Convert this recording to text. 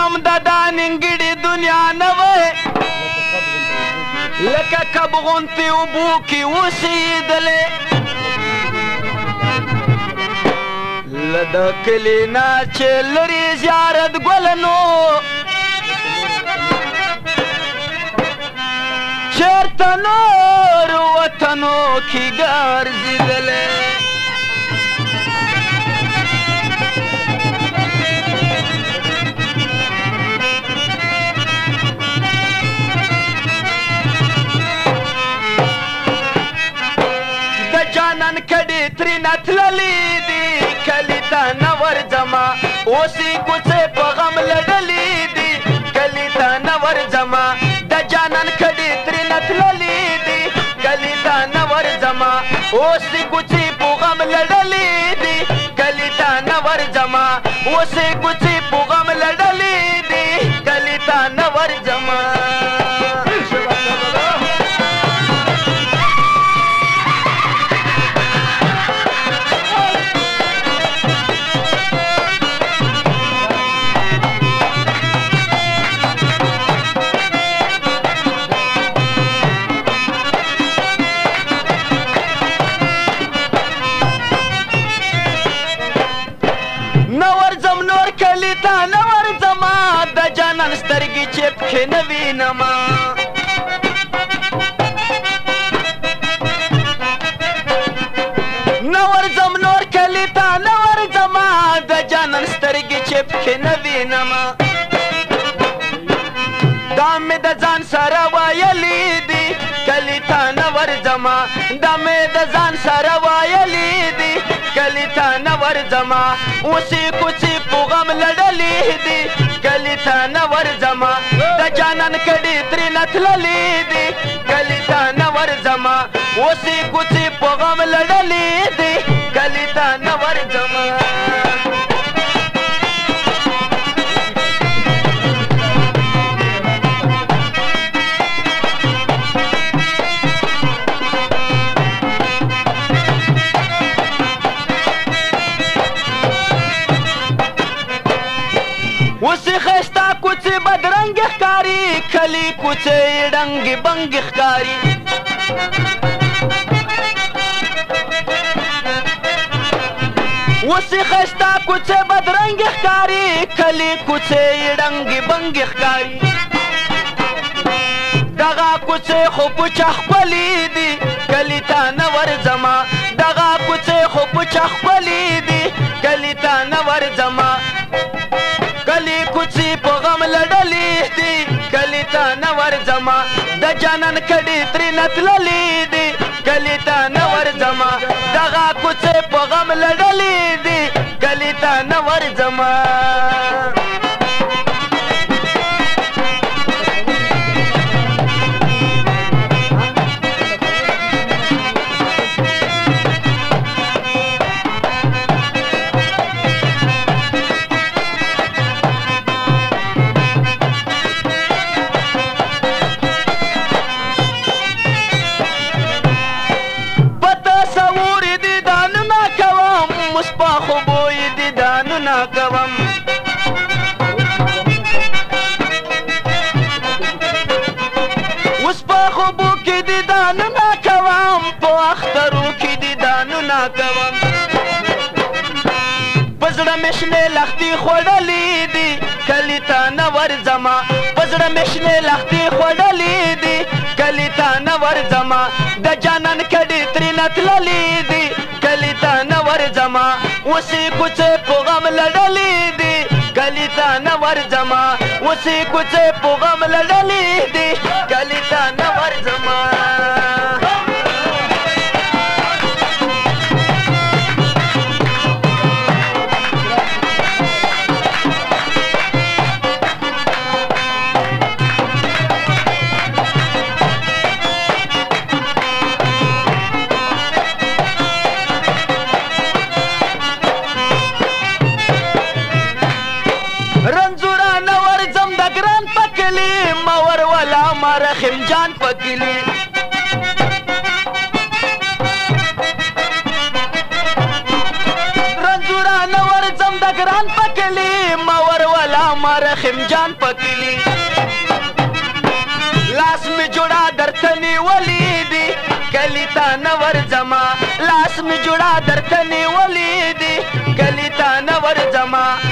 ورځم د دا نیمګړې دنیا نه وی لکه کب غوندې اوبو کې اوسېدلې له د کلي نه چې لرې زیارت ګله نو چېرته نور وطنو کې ګرځېدلې جانان کډې ترېنه تللې دي کلي ته نه ورځمه اوس یې کوڅې په غم لړلې دي کلي ته نه ورځمه د جانان کډې ترېنه تللې دي کلي ته نه ورځمه اوس یې کوڅې په غم لړلې دي کلي ته نه ورځمه اوس یې کوڅې په غم لړلې دي کلي ته نه ورځمه نن سترګې چې پکې نه وینمه نه ورځم نور کلي ته نه ورځمه د جانان سترګې چې پکې نه وینمه دا مې د ځان سره ویلي دي کلي ته نه ورځمه دا مې د ځان سره ویلي دي کلي ته نه ورځمه اوس یې کوڅې په غم لړلې دي کلي ته نه ورځمه د جانان کډې ترېنه تللې دي کلي ته نه ورځمه اوس یې کوڅې په غم لړلې دي کلي ته نه ورځمه اوسې ښایسته کوڅې بدرنګې ښکاري کلي کوڅې ډنګې بنګې ښکاري اوسې ښایسته کوڅې بدرنګې ښکاري کلي کوڅې ډنګې بنګې ښکاري دغه کوڅې خو په چا ښکلې دي کلي ته نه ورځمه دغه کوڅې خو په چا ښکلې دي کلي ته نه ورځمه کلي کوڅې په غم لړلې دي کلي ته نه ورځمه د جانان کډې ترېنه تللې دي کلي ته نه ورځمه دغه کوڅې په غم لړلې دي کلي ته نه ورځمه کوم اوس په خوبو کې دیدانونه کوم په اخترو کې دیدانونه کوم په زړه مې شنې لښتې خوړلې دي کلي ته نه ورځمه په زړه مې شنې لښتې خوړلې دي کلي ته نه ورځمه د جانان کډې ترېنه تللې دي کلي ته نه ورځمه اوس یې کوڅې په غم لړلې دي کلي ته نه ورځمه اوس یې کوڅې په غم لړلې دي کلي ته نه ورځمه خمجان پکلی رنزورا نور زم د ګران پکلی مور ولا مر رحم جان پکلی لاس می جوړا درته نیولې دي کلی ته نه ورځما لاس می جوړا درته نیولې دي کلی ته نه ورځما